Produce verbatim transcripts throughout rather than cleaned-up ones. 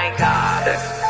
my God.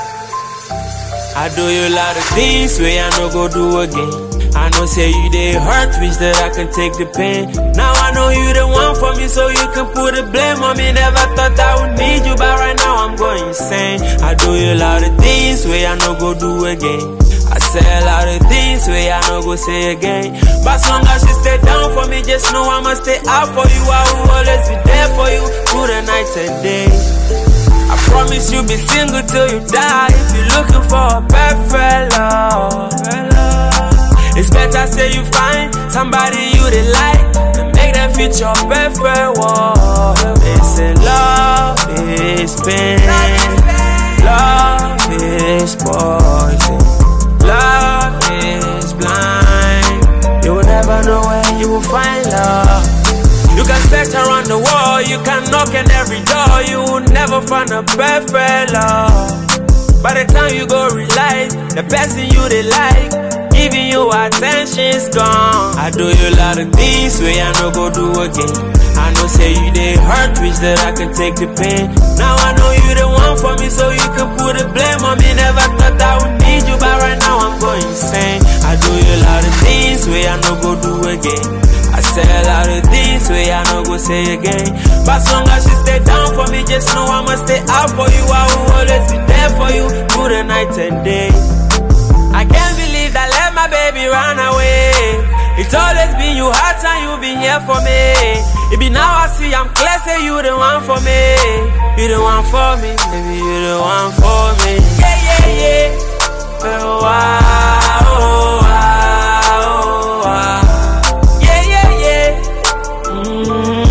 I do you a lot of things where I no go do again. I know say you they hurt, wish that I can take the pain. Now I know you the one for me, so you can put the blame on me. Never thought I would need you, but right now I'm going insane. I do you a lot of things where I no go do again. I say a lot of things where I no go say again. But as long as you stay down for me, just know I'ma stay out for you. I will always be there for you through the night and day. I promise you'll be single till you die. If you're looking for a perfect love, it's better say you find somebody you they like and make them fit your perfect world. They say love is pain, love is poison, love is blind. You will never know where you will find love. You can search around the world, you can knock on every door, you will never find a perfect love. By the time you go realize the person you they like, giving you attention's gone. I do you a lot of things where I no go do again. I know say you they hurt, wish that I can take the pain. Now I know you the one for me, so you can put the blame on me. Never thought I would need you, but right now I'm going insane. I do you a lot of things where I no go do again. I say a lot of things where I no go say again. But as long as you stay down for me, just know I'ma stay out for you. I will always be there for you through the night and day. I can't believe that let my baby run away. It's always been you hard and you been here for me. It be now I see I'm clear, say you the one for me. You the one for me, baby, you the one for me. Yeah, yeah, yeah. Oh, wow, oh, wow, oh, wow. Yeah, yeah, yeah. Mm-hmm.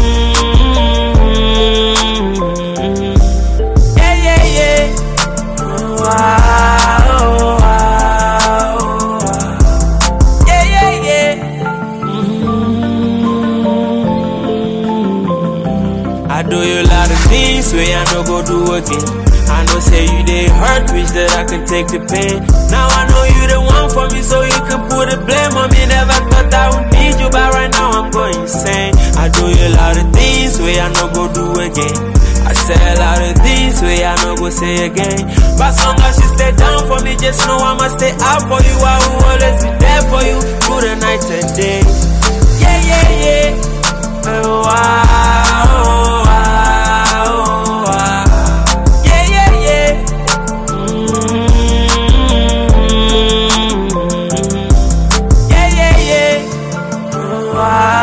Yeah, yeah, yeah. Oh, wow, oh, wow. Yeah, yeah, yeah. Mm-hmm. I do you a lot of things where I no go do again. I know say you they hurt, wish that I can take the pain. Now I know you the one for me, so you can put the blame on me. Never thought I would need you, but right now I'm going insane. I do you a lot of things where I no go do again. I say a lot of things where I no go say again. But as long as you stay down for me, just know I'ma stay out for you. I will always be there for you through the night and day. Yeah, yeah, yeah. Oh, wow, oh, wow, oh, wow. Yeah, yeah, yeah. Mm-hmm. Yeah, yeah, yeah. Oh, wow.